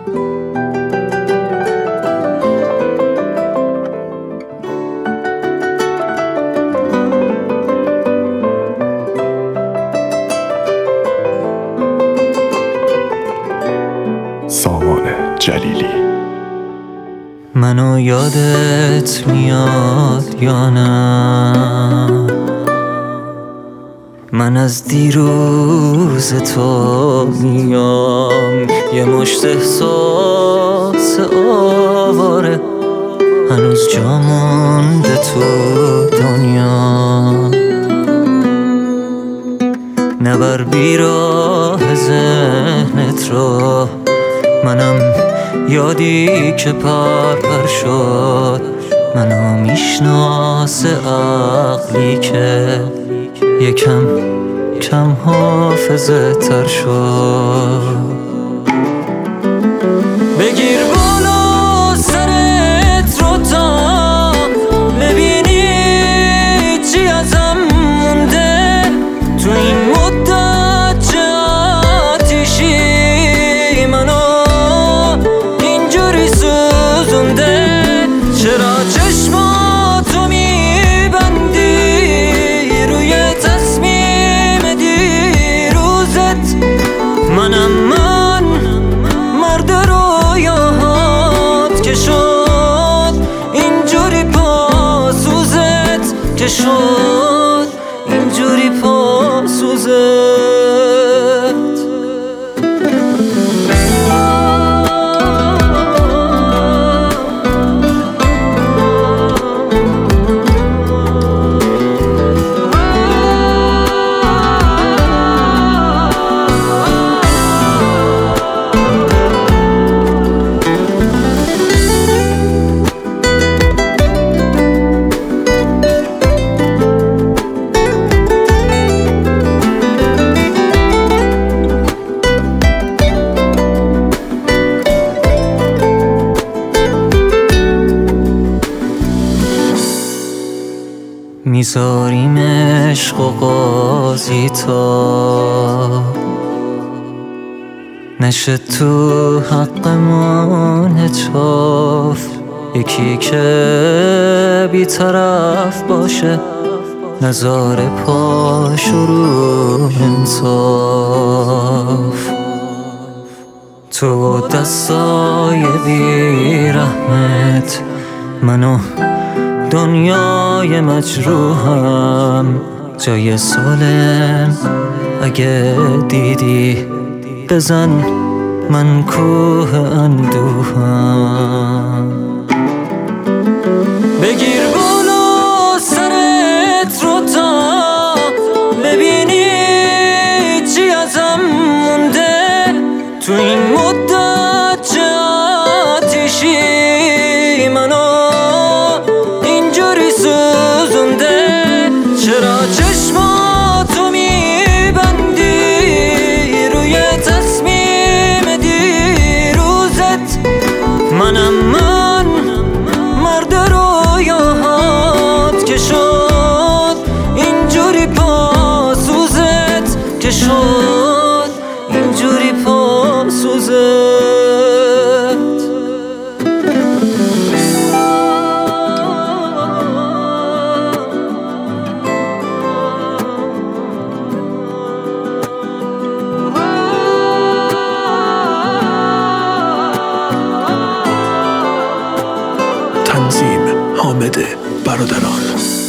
سامان جلیلی. منو یادت میاد یا نه؟ من از دیروز تو میام، یه مشت احساس آواره هنوز جا مونده تو دنیا. نبر بیراه ذهنت رو، منم یادی که پر شد. منو میشناسه عقلی که یکم کم حافظه تر شد. بگیر بالا سرت رو تا ببینی چی ازم مونده تو این مدت چه آتیشی منو اینجوری سوزونده. چرا چشماتو میبندی روی تصمیم دیروزت؟ من مرد رویاهات که شد اینجوری پاسوزت، که شد اینجوری پاسوزت. میذاریم عشق و قاضی تا نشه تو حقمون اتفاف. یکی که بی‌طرف باشه نذاره پاش رو انصاف. تو دستای بی‌رحمت منو دنیای مجروحم جای سالم اگه دیدی بزن من کوه اندوهم. بگیر بالا سرت رو تا ببینی چی ازم مونده تو این مدت چه آتیشی منو اینجوری سوزونده. چرا چشماتو میبندی روی تصمیم دیروزت؟ من مرد رویاهات که شد اینجوری پاسوزت، که شد اینجوری پاسوزت. تنظیم حامد برادران.